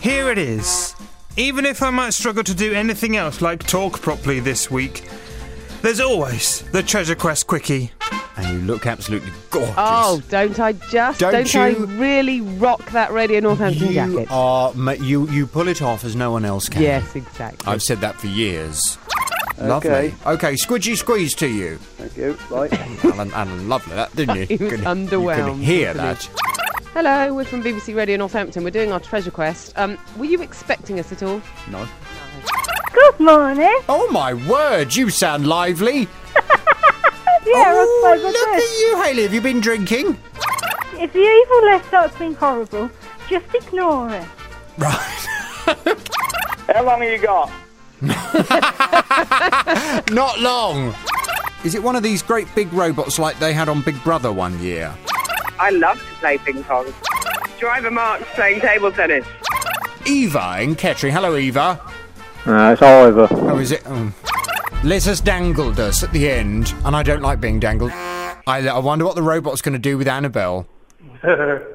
Here it is. Even if I might struggle to do anything else like talk properly this week, there's always the Treasure Quest Quickie. And you look absolutely gorgeous. Oh, don't I really rock that Radio Northampton jacket? You pull it off as no one else can. Yes, exactly. I've said that for years. Lovely. Okay, squidgy squeeze to you. Thank you. Right. Alan, lovely that, didn't you? He was underwhelmed. You could hear that. Hello, we're from BBC Radio Northampton. We're doing our treasure quest. Were you expecting us at all? No. Good morning. Oh my word, you sound lively. I suppose look I at you, Hayley. Have you been drinking? do. If the evil left starts being horrible, just ignore it. Right. How long have you got? Not long. Is it one of these great big robots like they had on Big Brother one year? I love to play ping pong. Driver Mark's playing table tennis. Eva in Kettering. Hello, Eva. It's Oliver. Oh, is it? Oh. Liz has dangled us at the end, and I don't like being dangled. I wonder what the robot's going to do with Annabelle.